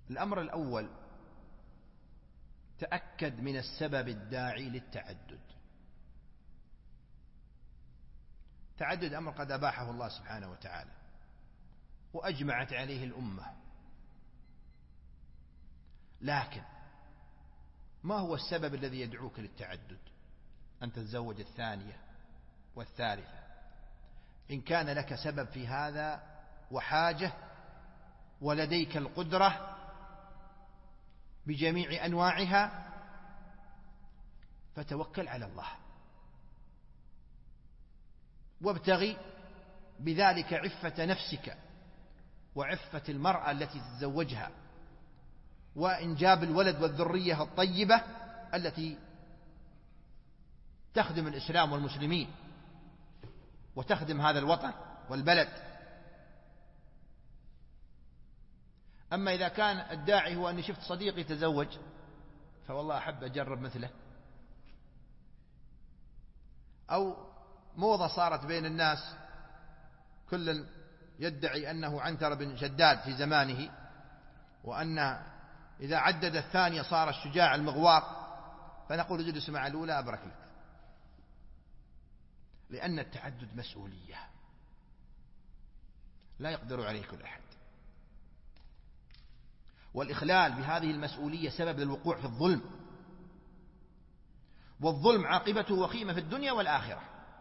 الأمر الأول: تأكد من السبب الداعي للتعدد. تعدد أمر قد أباحه الله سبحانه وتعالى وأجمعت عليه الأمة، لكن ما هو السبب الذي يدعوك للتعدد، أن تتزوج الثانية والثالثة؟ إن كان لك سبب في هذا وحاجة ولديك القدرة بجميع أنواعها فتوكل على الله، وابتغي بذلك عفة نفسك وعفة المرأة التي تتزوجها، وإنجاب الولد والذرية الطيبة التي تخدم الإسلام والمسلمين وتخدم هذا الوطن والبلد. أما إذا كان الداعي هو أني شفت صديقي تزوج فوالله أحب أجرب مثله، أو موضة صارت بين الناس كل يدعي أنه عنتر بن شداد في زمانه، وأن إذا عدد الثانية صار الشجاع المغوار، فنقول اجلس مع الأولى أبرك لك، لأن التعدد مسؤولية لا يقدر عليه كل أحد، والإخلال بهذه المسؤولية سبب للوقوع في الظلم، والظلم عاقبته وخيمة في الدنيا والآخرة.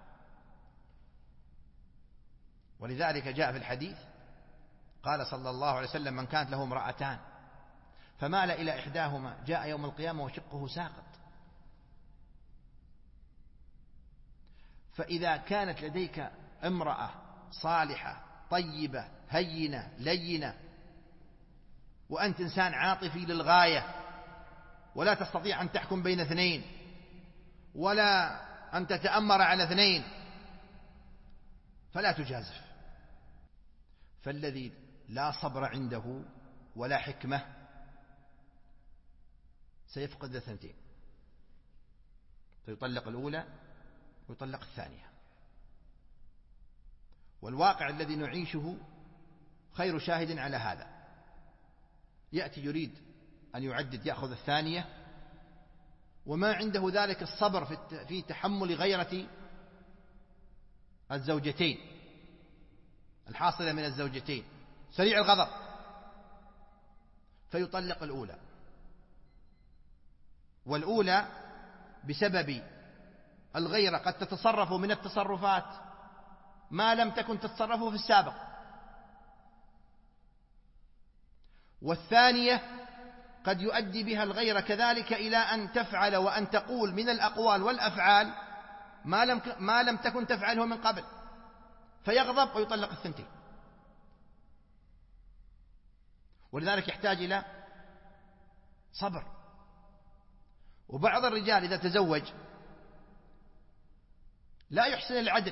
ولذلك جاء في الحديث قال صلى الله عليه وسلم: من كانت له امرأتان فمال إلى إحداهما جاء يوم القيامة وشقه ساقط. فإذا كانت لديك امرأة صالحة طيبة هينة لينة وأنت إنسان عاطفي للغاية ولا تستطيع أن تحكم بين اثنين ولا أن تتأمر على اثنين، فلا تجازف. فالذي لا صبر عنده ولا حكمة سيفقد الثنتين، فيطلق الأولى ويطلق الثانية. والواقع الذي نعيشه خير شاهد على هذا. يأتي يريد أن يعدد يأخذ الثانية وما عنده ذلك الصبر في تحمل غيرة الزوجتين الحاصلة من الزوجتين، سريع الغضب، فيطلق الأولى. والأولى بسبب الغيرة قد تتصرف من التصرفات ما لم تكن تتصرفه في السابق، والثانية قد يؤدي بها الغيرة كذلك إلى أن تفعل وأن تقول من الأقوال والأفعال ما لم تكن تفعله من قبل، فيغضب ويطلق الثنتين. ولذلك يحتاج إلى صبر. وبعض الرجال إذا تزوج لا يحسن العدل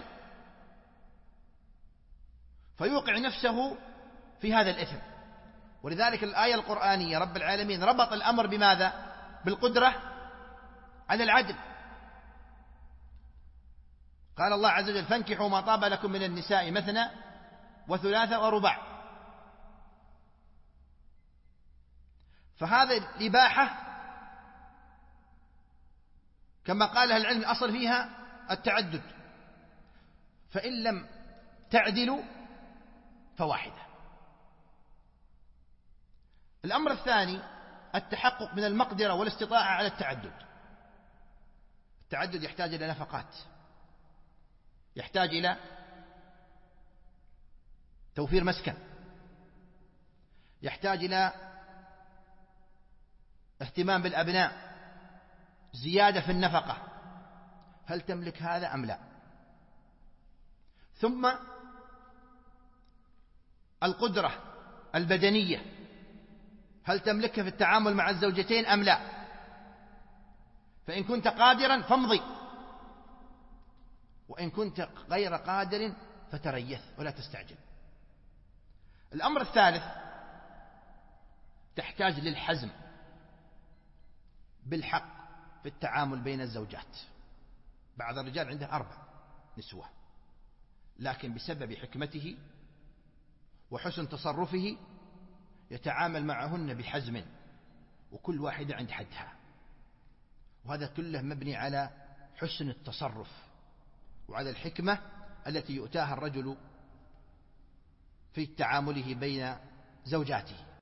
فيوقع نفسه في هذا الإثم. ولذلك الآية القرآنية رب العالمين ربط الأمر بماذا؟ بالقدرة على العدل. قال الله عز وجل: فانكحوا ما طاب لكم من النساء مثنى وثلاث ورباع. فهذا الإباحة كما قال أهل العلم الأصل فيها التعدد، فإن لم تعدلوا فواحدة. الأمر الثاني التحقق من المقدرة والاستطاعة على التعدد. التعدد يحتاج إلى نفقات، يحتاج إلى توفير مسكن، يحتاج إلى اهتمام بالأبناء، زيادة في النفقة. هل تملك هذا أم لا؟ ثم القدرة البدنية، هل تملكها في التعامل مع الزوجتين أم لا؟ فإن كنت قادرا فامضي، وإن كنت غير قادر فتريث ولا تستعجل. الأمر الثالث تحتاج للحزم بالحق في التعامل بين الزوجات. بعض الرجال عنده 4 نسوة، لكن بسبب حكمته وحسن تصرفه يتعامل معهن بحزم، وكل واحدة عند حدها. وهذا كله مبني على حسن التصرف وعلى الحكمة التي يؤتاها الرجل في تعامله بين زوجاته.